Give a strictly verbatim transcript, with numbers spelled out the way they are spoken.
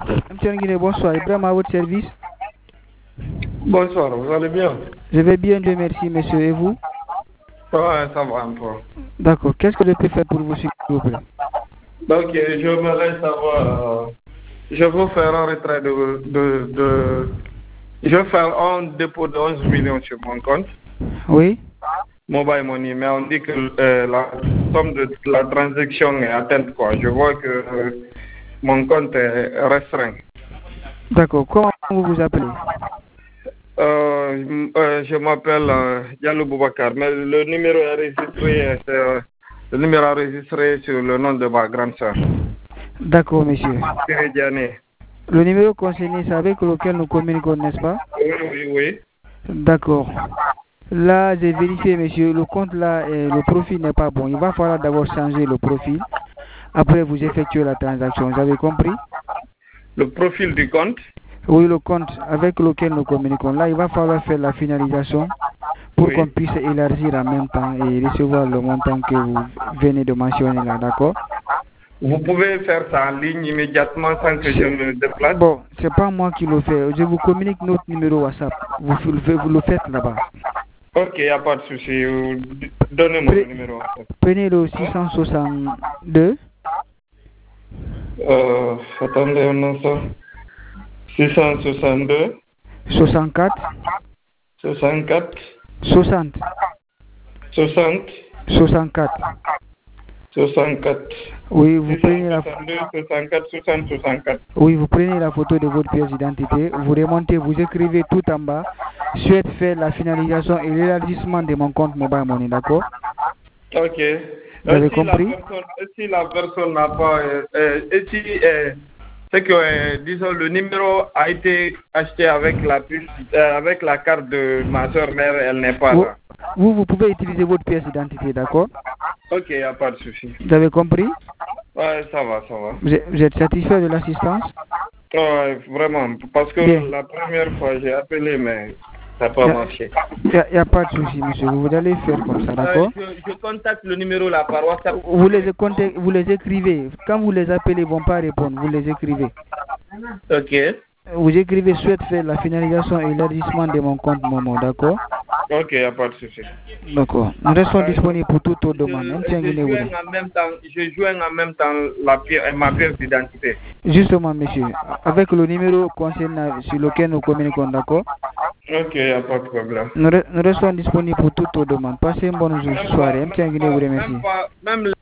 Monsieur Nguine, bonsoir. Ibrahim à votre service. Bonsoir, vous allez bien? Je vais bien, Dieu merci, monsieur. Et vous? Ouais, ça va un peu. D'accord. Qu'est-ce que je peux faire pour vous, s'il vous plaît? Donc, je voudrais savoir. Euh, je veux faire un retrait de, de, de. Je veux faire un dépôt de onze millions sur mon compte. Oui. Mobile Money, mais on dit que euh, la somme de la transaction est atteinte, quoi. Je vois que euh, mon compte est restreint. D'accord. Comment vous vous appelez? Euh, euh, je m'appelle euh, Diallo Boubacar, mais le numéro est enregistré, c'est, euh, le numéro est enregistré sur le nom de ma grande soeur. D'accord, monsieur. Diané. Le numéro concerné, c'est avec lequel nous communiquons, n'est-ce pas? Oui, oui, oui. D'accord. Là, j'ai vérifié, monsieur, le compte là, euh, le profil n'est pas bon. Il va falloir d'abord changer le profil. Après, vous effectuez la transaction. Vous avez compris? Le profil du compte? Oui, le compte avec lequel nous communiquons. Là, il va falloir faire la finalisation pour oui. qu'on puisse élargir en même temps et recevoir le montant que vous venez de mentionner là, d'accord? Vous pouvez faire ça en ligne immédiatement sans que je me déplace? Bon, c'est pas moi qui le fais. Je vous communique notre numéro WhatsApp. Vous, vous le faites là-bas. Ok, il n'y a pas de souci. Donnez-moi le numéro WhatsApp. Prenez le six cent soixante-deux. Euh, attendez un instant. six cent soixante-deux. soixante-quatre. soixante-quatre. soixante. soixante. soixante-quatre. soixante-quatre. Oui, vous prenez la soixante-quatre, soixante, soixante-quatre. Oui, vous prenez la photo de votre pièce d'identité, vous remontez, vous écrivez tout en bas, souhaite faire la finalisation et l'élargissement de mon compte Mobile Money, d'accord? Ok. Vous avez si compris? La personne, si la personne n'a pas... Euh, euh, et si... Euh, c'est que, euh, disons, le numéro a été acheté avec la puce, euh, avec la carte de ma soeur mère, elle n'est pas vous, là. Vous, vous pouvez utiliser votre pièce d'identité, d'accord? Ok, il n'y a pas de souci. Vous avez compris? Ouais, ça va, ça va. Vous êtes, vous êtes satisfait de l'assistance? Ouais, vraiment, parce que Bien. La première fois, j'ai appelé, mais ça n'a pas y a, marché. Il n'y a, a pas de souci, monsieur. Vous allez faire comme ça, d'accord? Euh, je, je contacte le numéro là par WhatsApp. Vous les, vous les écrivez. Quand vous les appelez, ils ne vont pas répondre. Vous les écrivez. Ok. Vous écrivez souhaite faire la finalisation et l'élargissement de mon compte Momo, d'accord? Ok, il n'y a pas de souci. D'accord. Nous restons disponibles pour toute autre demande. Je, je, joins en même temps, je joins en même temps la pièce, ma pièce d'identité. Justement, monsieur, avec le numéro concernant sur lequel nous communiquons, d'accord? Ok, il n'y a pas de problème. Nous, re, nous restons disponibles pour toute autre demande. Passez une bonne soirée. Même, même, pas, même, pas, même